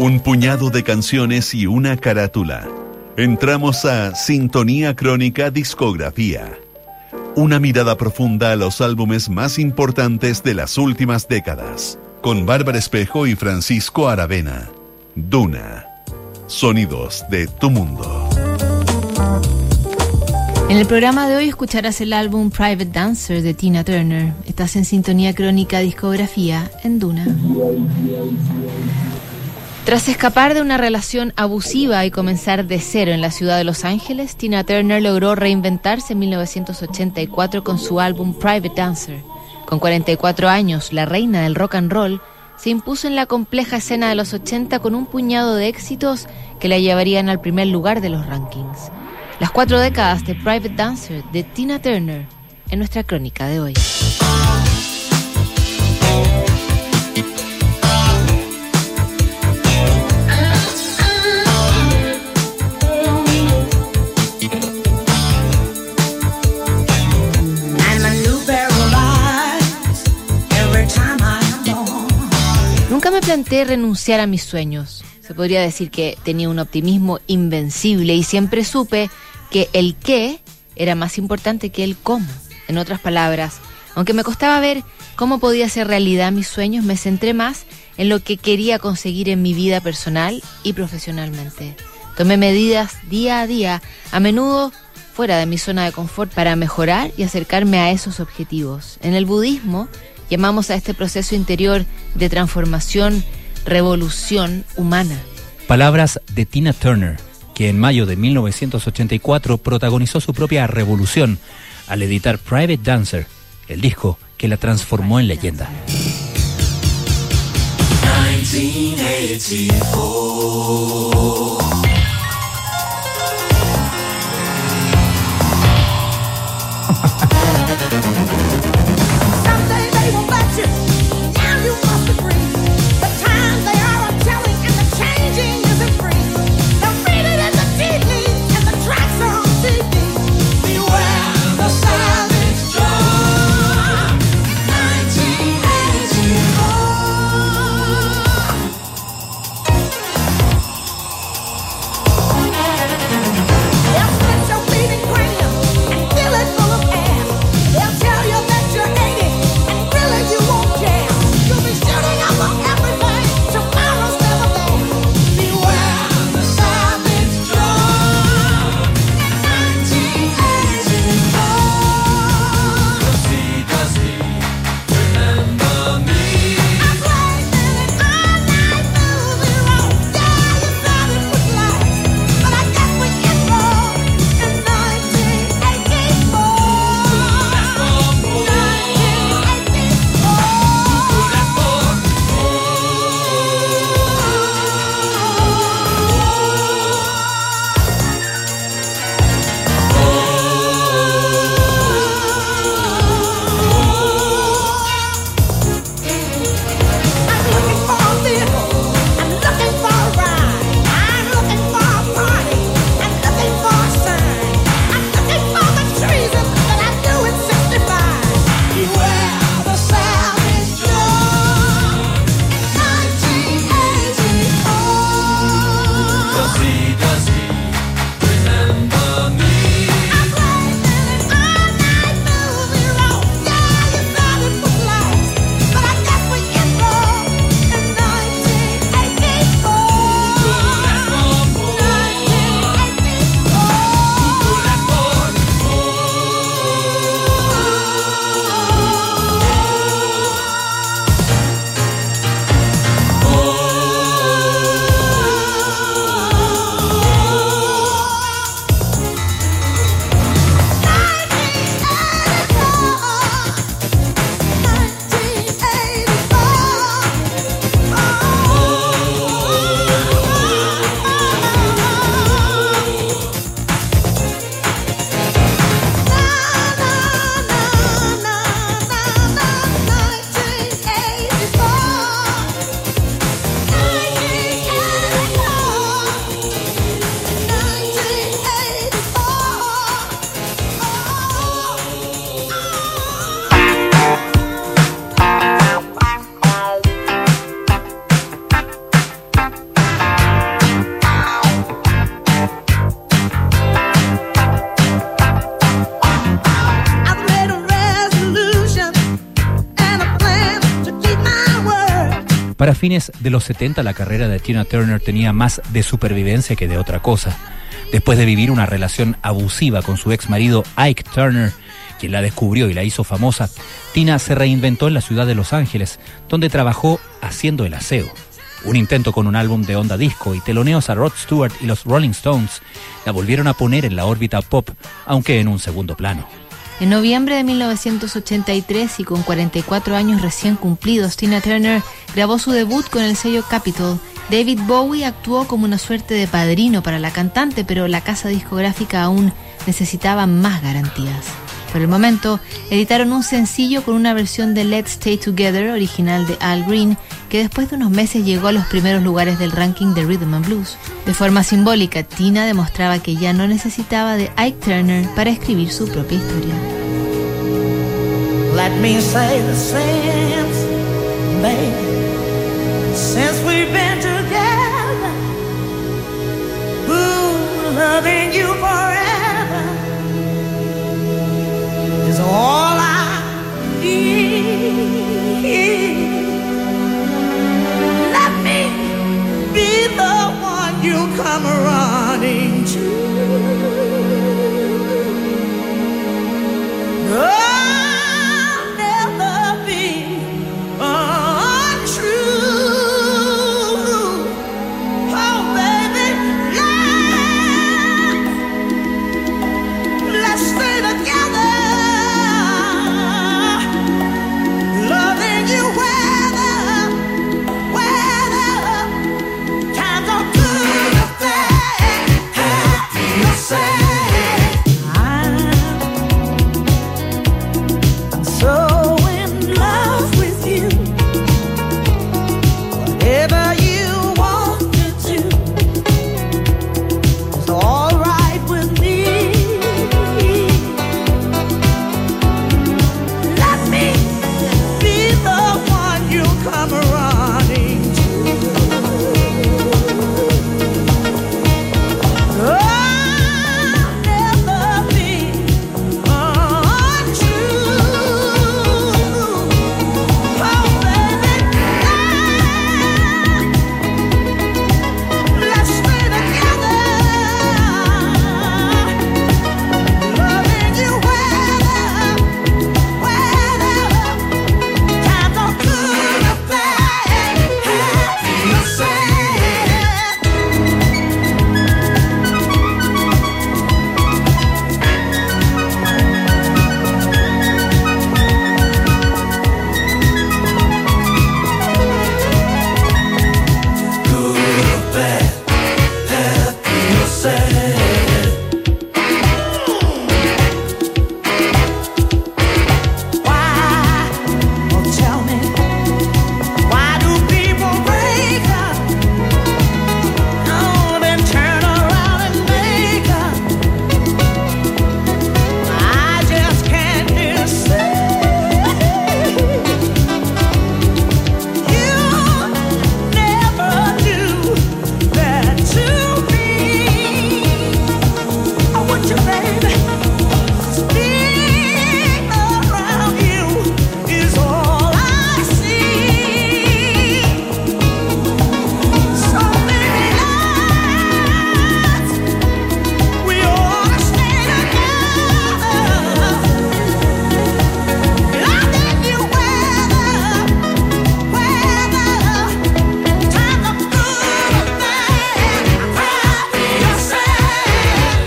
Un puñado de canciones y una carátula. Entramos a Sintonía Crónica Discografía. Una mirada profunda a los álbumes más importantes de las últimas décadas. Con Bárbara Espejo y Francisco Aravena. Duna. Sonidos de tu mundo. En el programa de hoy escucharás el álbum Private Dancer de Tina Turner. Estás en Sintonía Crónica Discografía en Duna. Tras escapar de una relación abusiva y comenzar de cero en la ciudad de Los Ángeles, Tina Turner logró reinventarse en 1984 con su álbum Private Dancer. Con 44 años, la reina del rock and roll se impuso en la compleja escena de los 80 con un puñado de éxitos que la llevarían al primer lugar de los rankings. Las 4 décadas de Private Dancer de Tina Turner en nuestra crónica de hoy. Nunca me planteé renunciar a mis sueños. Se podría decir que tenía un optimismo invencible y siempre supe que el qué era más importante que el cómo. En otras palabras, aunque me costaba ver cómo podía hacer realidad mis sueños, me centré más en lo que quería conseguir en mi vida personal y profesionalmente. Tomé medidas día a día, a menudo fuera de mi zona de confort, para mejorar y acercarme a esos objetivos. En el budismo llamamos a este proceso interior de transformación revolución humana. Palabras de Tina Turner, que en mayo de 1984 protagonizó su propia revolución al editar Private Dancer, el disco que la transformó en leyenda. 1984. Tell your Para fines de los 70, la carrera de Tina Turner tenía más de supervivencia que de otra cosa. Después de vivir una relación abusiva con su ex marido Ike Turner, quien la descubrió y la hizo famosa, Tina se reinventó en la ciudad de Los Ángeles, donde trabajó haciendo el aseo. Un intento con un álbum de onda disco y teloneos a Rod Stewart y los Rolling Stones la volvieron a poner en la órbita pop, aunque en un segundo plano. En noviembre de 1983 y con 44 años recién cumplidos, Tina Turner grabó su debut con el sello Capitol. David Bowie actuó como una suerte de padrino para la cantante, pero la casa discográfica aún necesitaba más garantías. Por el momento, editaron un sencillo con una versión de Let's Stay Together, original de Al Green, que después de unos meses llegó a los primeros lugares del ranking de Rhythm and Blues. De forma simbólica, Tina demostraba que ya no necesitaba de Ike Turner para escribir su propia historia. Let me say the sense, baby, since we've been together, ooh, loving you forever is all I need. Let me be the one you come running to. I'll never be untrue. Oh, baby, let's stay together. Loving you whether times are good or bad, happy or sad. I'm so in love with you. Whatever you want to do is all right with me. Let me be the one you come running to. I'll never be untrue. Oh, baby, let's stay together. Loving you whether times are good or bad, happy or sad. Good or bad, happy or sad. Why? Oh, tell me, why do people break up? Oh, then turn around and make up. I just can't decide. You never do that to me. I want you, baby. Being around you is all I see. So many nights we ought to stay together. Loving you whether times are good or bad, happy or sad.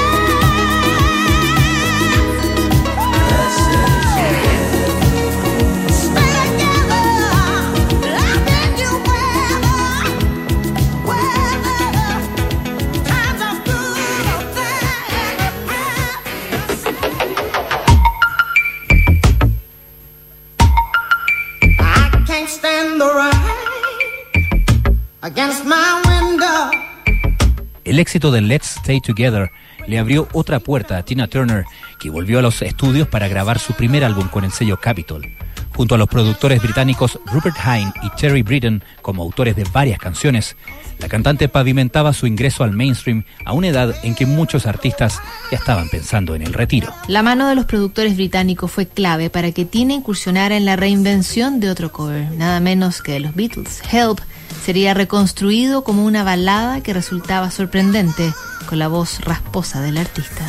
Stay together, loving you whether times are good or bad, I can't stand the rain against my window. El éxito de Let's Stay Together le abrió otra puerta a Tina Turner, que volvió a los estudios para grabar su primer álbum con el sello Capitol. Junto a los productores británicos Rupert Hine y Terry Britten como autores de varias canciones, la cantante pavimentaba su ingreso al mainstream a una edad en que muchos artistas ya estaban pensando en el retiro. La mano de los productores británicos fue clave para que Tina incursionara en la reinvención de otro cover, nada menos que de los Beatles. Help sería reconstruido como una balada que resultaba sorprendente con la voz rasposa del artista.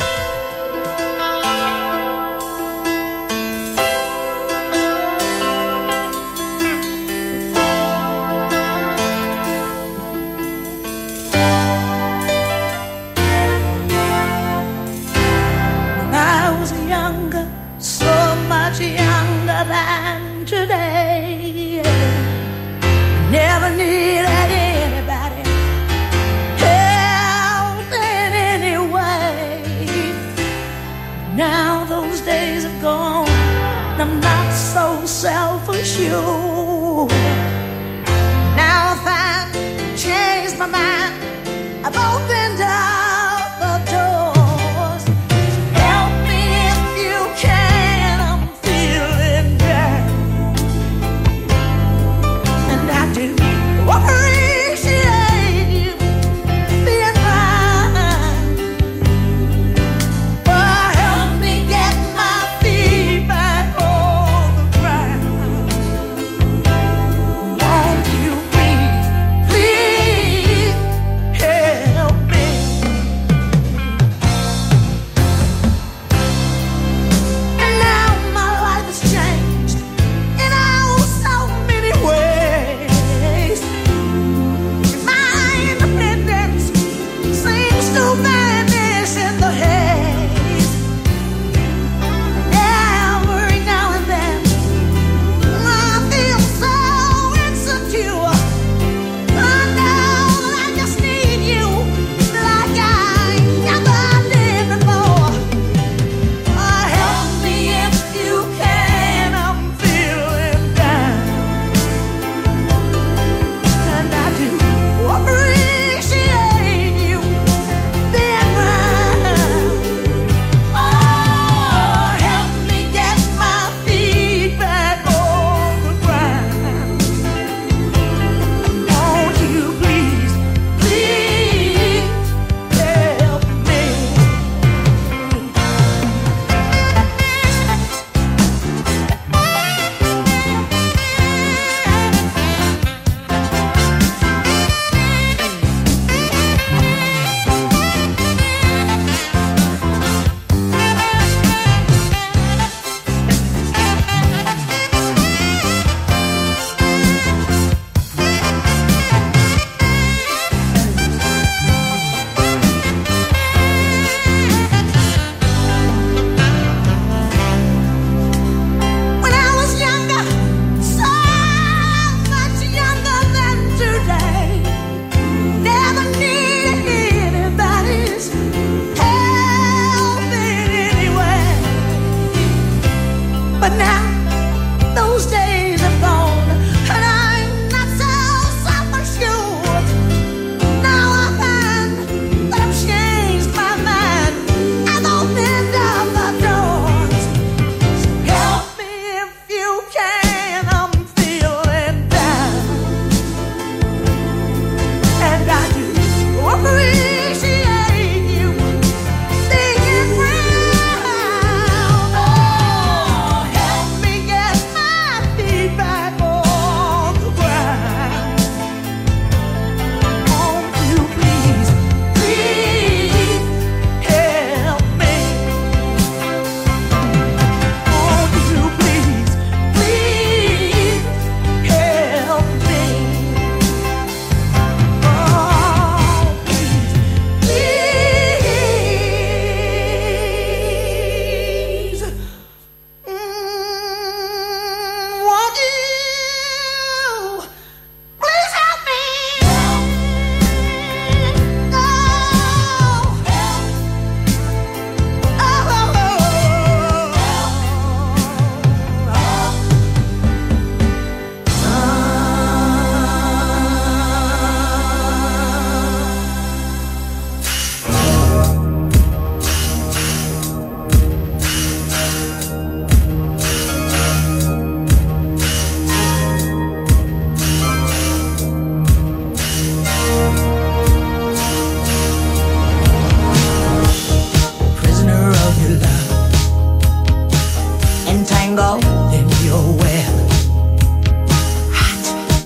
Help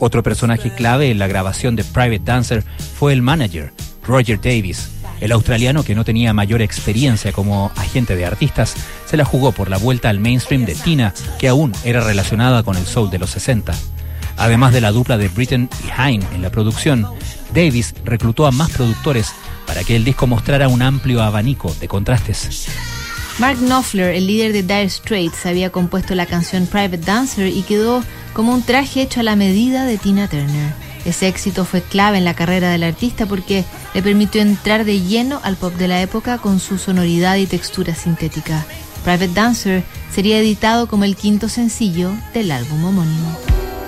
Otro personaje clave en la grabación de Private Dancer fue el manager, Roger Davis. El australiano, que no tenía mayor experiencia como agente de artistas, se la jugó por la vuelta al mainstream de Tina, que aún era relacionada con el soul de los 60. Además de la dupla de Britten y Hine en la producción, Davis reclutó a más productores para que el disco mostrara un amplio abanico de contrastes. Mark Knopfler, el líder de Dire Straits, había compuesto la canción Private Dancer y quedó como un traje hecho a la medida de Tina Turner. Ese éxito fue clave en la carrera del artista porque le permitió entrar de lleno al pop de la época con su sonoridad y textura sintética. Private Dancer sería editado como el quinto sencillo del álbum homónimo.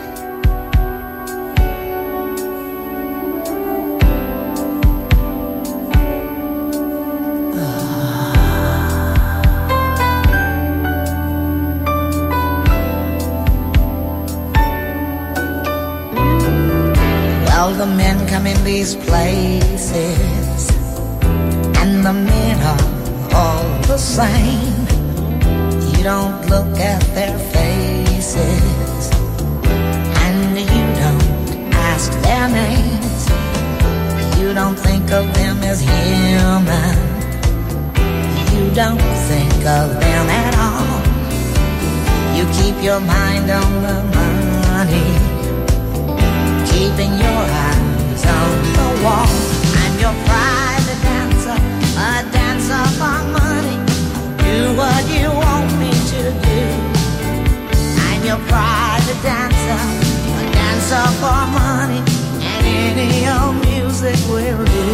The men come in these places, and the men are all the same. You don't look at their faces, and you don't ask their names. You don't think of them as human. You don't think of them at all. You keep your mind on the money, keeping your eyes on the wall. I'm your private dancer, a dancer for money. Do what you want me to do. I'm your private dancer, a dancer for money, and any old music will do.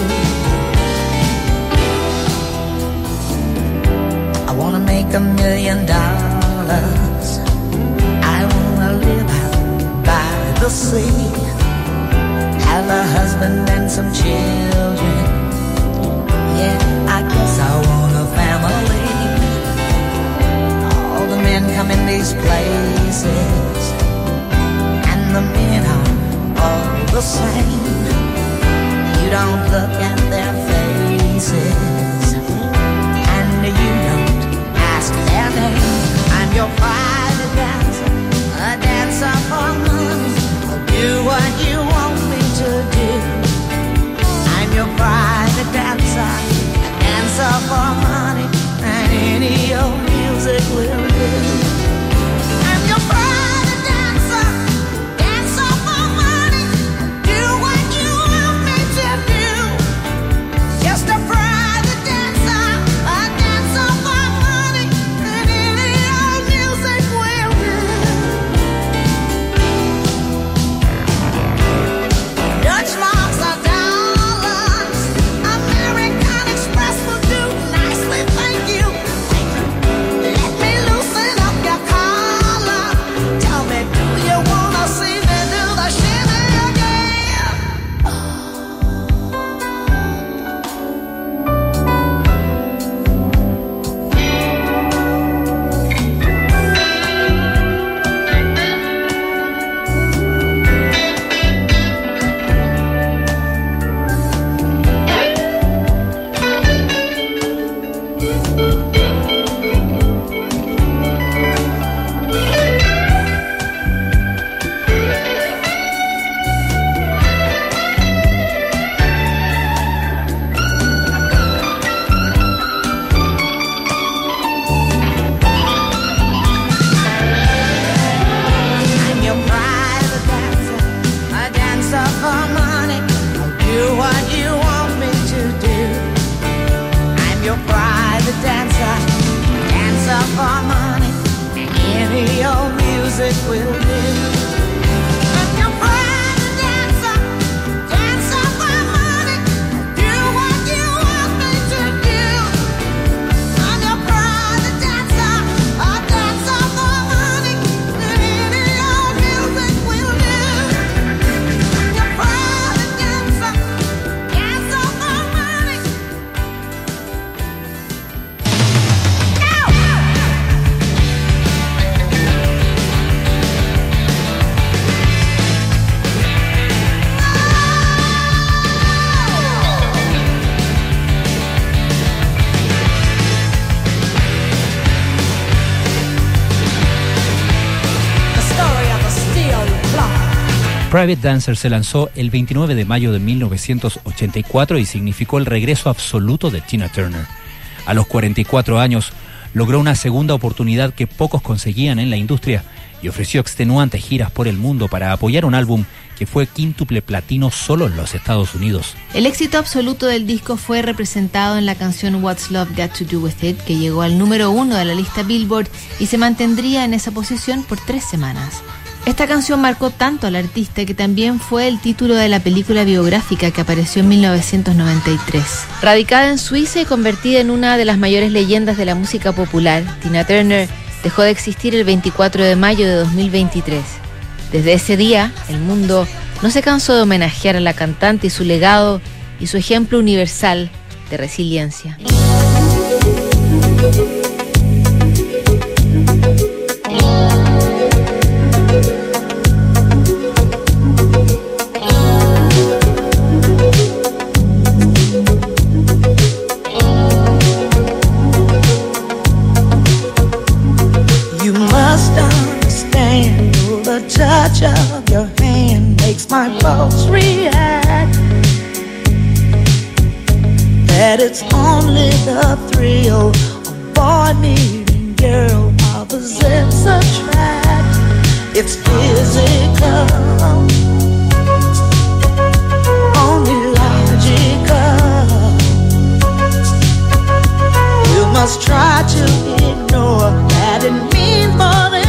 I wanna make $1 million. I wanna live out by the sea, have a husband and some children. Yeah, I guess I want a family. All the men come in these places, and the men are all the same. You don't look at their faces, and you don't ask their name. I'm your private dancer, a dancer for money. I'll do what you want me to do. I'm your private dancer, a dancer for money, and any old music will do. I'm your private dancer, dancer for money. Do what you want me to do. Private Dancer se lanzó el 29 de mayo de 1984 y significó el regreso absoluto de Tina Turner. A los 44 años, logró una segunda oportunidad que pocos conseguían en la industria y ofreció extenuantes giras por el mundo para apoyar un álbum que fue quíntuple platino solo en los Estados Unidos. El éxito absoluto del disco fue representado en la canción What's Love Got to Do With It, que llegó al número 1 de la lista Billboard y se mantendría en esa posición por 3 semanas. Esta canción marcó tanto al artista que también fue el título de la película biográfica que apareció en 1993. Radicada en Suiza y convertida en una de las mayores leyendas de la música popular, Tina Turner dejó de existir el 24 de mayo de 2023. Desde ese día, el mundo no se cansó de homenajear a la cantante y su legado y su ejemplo universal de resiliencia. Touch of your hand makes my pulse react. That it's only the thrill of boy meeting girl opposites attract. It's physical, only logical. You must try to ignore that it means more than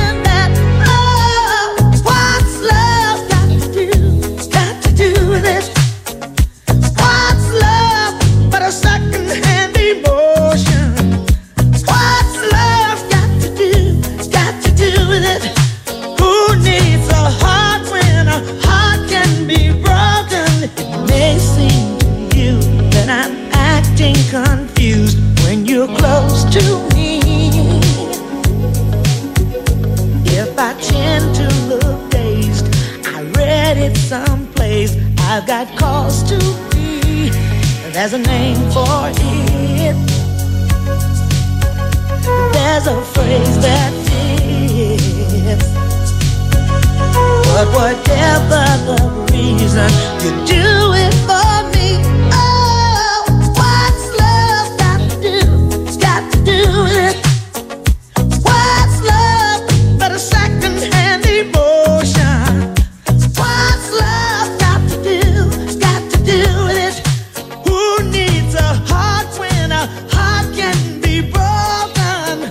confused when you're close to me. If I tend to look dazed, I read it someplace. I've got cause to be. There's a name for it. There's a phrase that fits. But whatever the reason, you do it for me. What's love but a second-hand emotion? What's love got to do with it? Who needs a heart when a heart can be broken?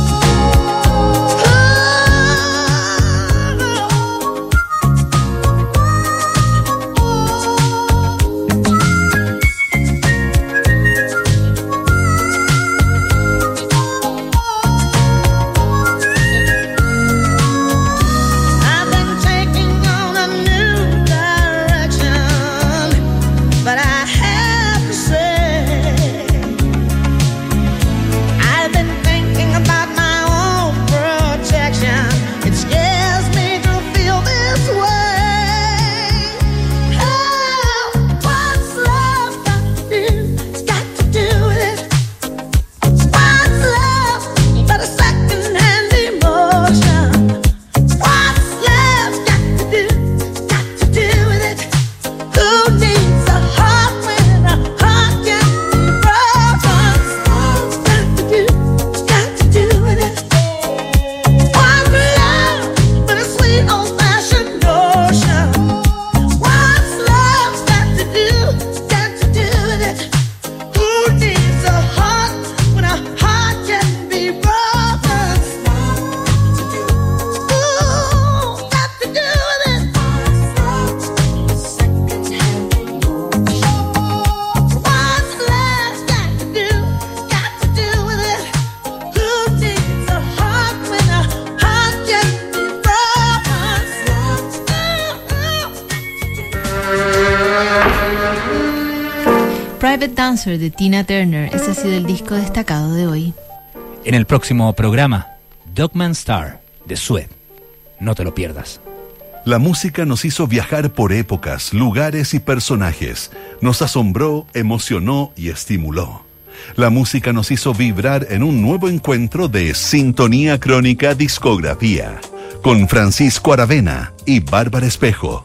Private Dancer de Tina Turner. Ese ha sido el disco destacado de hoy. En el próximo programa, Dogman Star de Suede. No te lo pierdas. La música nos hizo viajar por épocas, lugares y personajes. Nos asombró, emocionó y estimuló. La música nos hizo vibrar en un nuevo encuentro de Sintonía Crónica Discografía, con Francisco Aravena y Bárbara Espejo.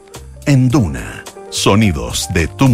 en Duna. Sonidos de tu